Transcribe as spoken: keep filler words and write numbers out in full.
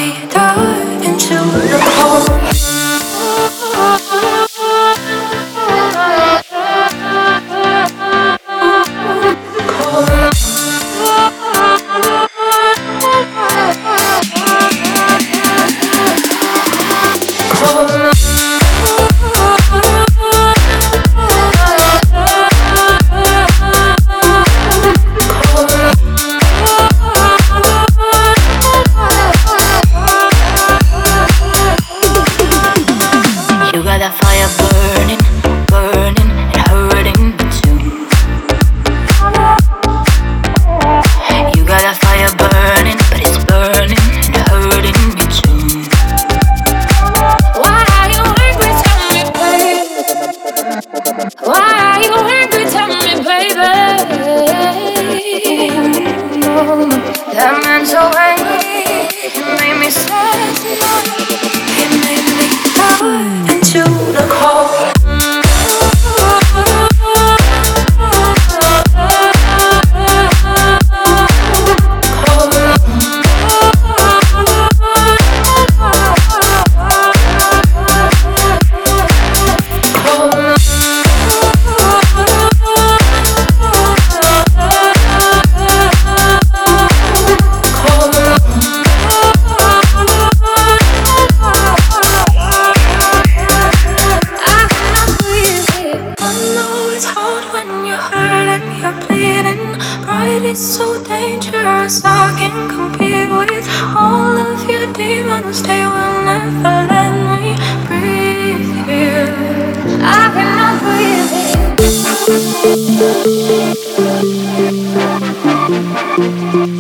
me dive into the cold. You got that fire burning, burning, and hurting me too. You got that fire burning, but it's burning and hurting me too. Why are you angry? Tell me, baby. Why are you angry? Tell me, baby. That man so angry, he made me sad tonight. He made me dive into the cold. It's so dangerous, I can't compete with all of your demons. They will never let me breathe here. I cannot breathe here.